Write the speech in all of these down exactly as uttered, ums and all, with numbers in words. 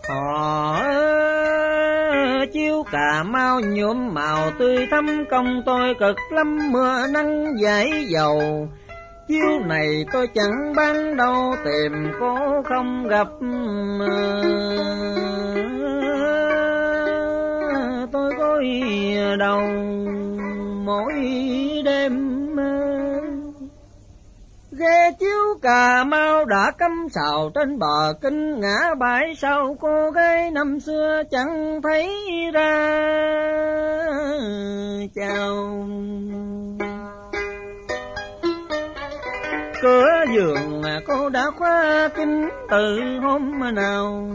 Họ chiếu Cà Mau nhuộm màu tươi thắm, công tôi cực lắm mưa nắng dãi dầu. Chiếu này tôi chẳng bán đâu, tìm cô không gặp. Tôi gối đầu mỗi đêm. Ghe chiếu Cà Mau đã cắm sào trên bờ kinh, ngã bãi sau cô gái năm xưa chẳng thấy ra. Chào cửa giường cô đã khóa kín từ hôm nào.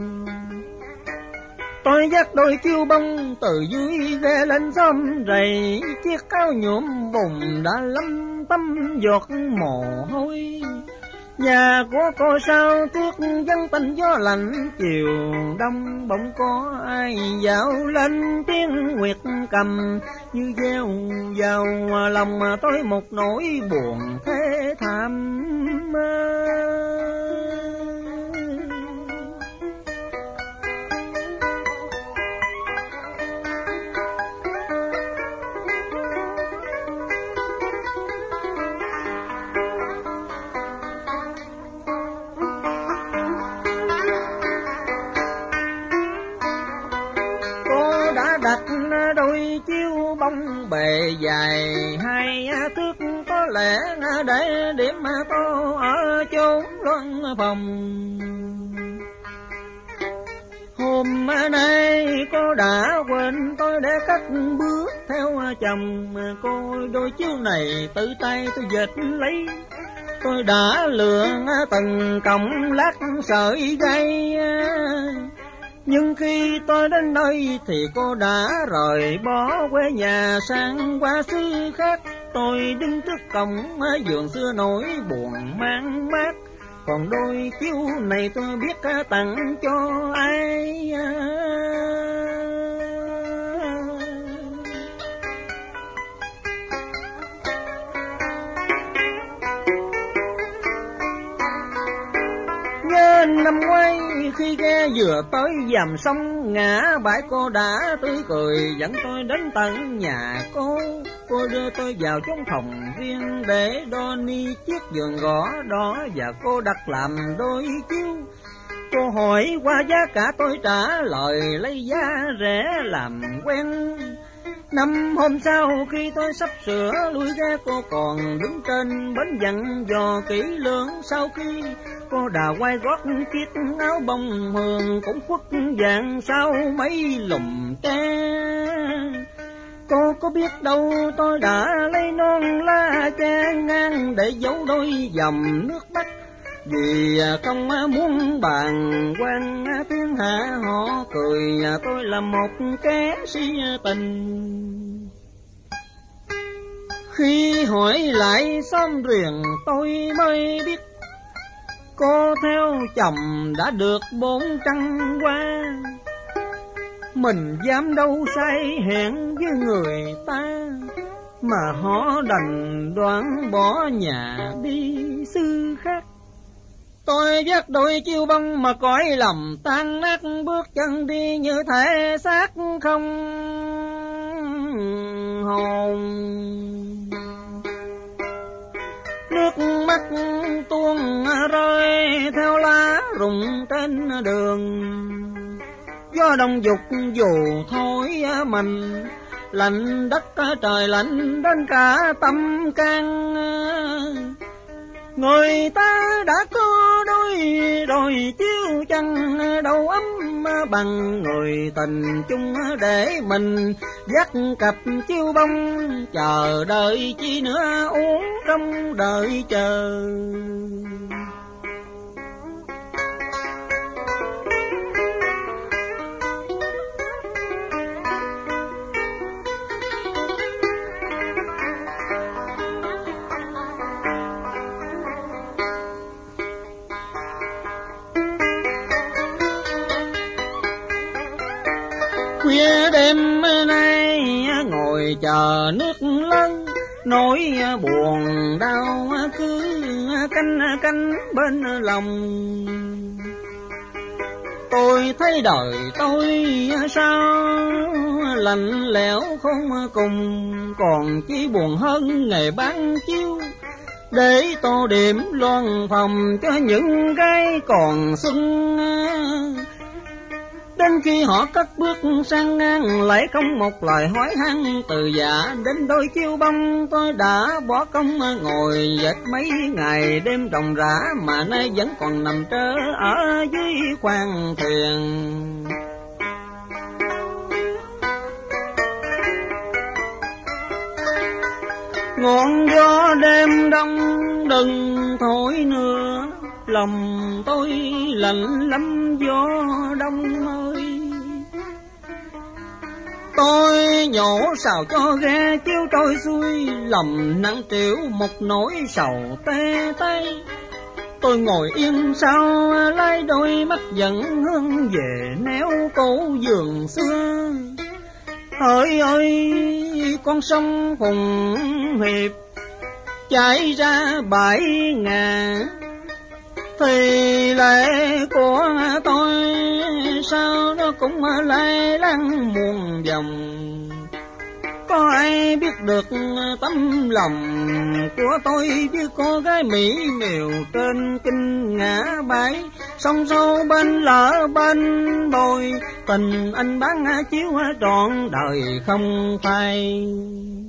Tôi dắt đôi chiêu bông từ dưới ghe lên xóm rầy, chiếc áo nhuộm bùn đã lấm tấm giọt mồ hôi. Nhà của cô sao tuyết vắng tanh gió lạnh, chiều đông bỗng có ai dạo lên tiếng nguyệt cầm, như gieo vào lòng tôi một nỗi buồn thế thảm. Đôi chiếu bông bề dài hai thước, có lẽ để điểm tô ở chốn loan phòng. Hôm nay cô đã quên tôi để cất bước theo chồng. Cô đôi chiếu này tự tay tôi dệt lấy, tôi đã lựa từng cọng lát sợi dây. Nhưng khi tôi đến nơi thì cô đã rời bỏ quê nhà sang qua xứ khác. Tôi đứng trước cổng vườn xưa nỗi buồn mang mát, còn đôi chiếu này tôi biết tặng cho ai. Nhớ năm ngoái khi ghe vừa tới dầm sông, ngã bãi cô đã tươi cười dẫn tôi đến tận nhà cô. Cô đưa tôi vào trong phòng riêng để đo ni chiếc giường gõ đó, và cô đặt làm đôi chiếu. Cô hỏi qua giá cả tôi trả lời lấy giá rẻ làm quen. Năm hôm sau khi tôi sắp sửa lui ra, cô còn đứng trên bến dặn dò kỹ lưỡng. Sau khi cô đà quay gót chiếc áo bông hường cũng khuất vàng sau mấy lùm tre. Cô có biết đâu tôi đã lấy non lá che ngang để giấu đôi dòng nước mắt, vì không muốn bàn quan thiên hạ họ cười tôi là một kẻ si tình. Khi hỏi lại xóm riềng tôi mới biết cô theo chồng đã được bốn trăng qua. Mình dám đâu say hẹn với người ta, mà họ đành đoán bỏ nhà đi xứ khác. Tôi dắt đôi chiêu bông mà cõi lòng tan nát, bước chân đi như thể xác không hồn. Nước mắt tuôn rơi theo lá rụng trên đường. Gió đông dục dù thôi mình, lạnh đất trời lạnh đến cả tâm can. Người ta đã có đôi đôi chiếu chăng đâu ấm bằng người tình chung, để mình dắt cặp chiêu bông chờ đợi chi nữa uống trong đợi chờ. Khuya đêm nay ngồi chờ nước lớn, nỗi buồn đau cứ canh canh bên lòng. Tôi thấy đời tôi sao lạnh lẽo không cùng, còn chỉ buồn hơn ngày bán chiếu, để tô điểm loan phòng cho những cái còn xuân. Đến khi họ cất bước sang ngang, lại không một lời hỏi han từ dạ. Đến đôi chiêu bông tôi đã bỏ công ngồi dệt mấy ngày đêm ròng rã, mà nay vẫn còn nằm trơ ở dưới khoang thuyền. Ngọn gió đêm đông đừng thổi nữa, lòng tôi lạnh lắm gió đông ơi. Tôi nhổ xào cho ghe chiếu trôi xuôi, lòng nặng trĩu một nỗi sầu tê tê. Tôi ngồi yên sau lái đôi mắt vẫn hướng về néo cổ giường xưa. Hỡi ơi con sông Hùng Hiệp chảy ra bãi ngà, thì lệ của tôi sao nó cũng lay lăn muôn vòng. Có ai biết được tấm lòng của tôi với cô gái mỹ miều trên kinh ngã bãi, sông sâu bên lỡ bên bồi, tình anh bán chiếu trọn đời không phai.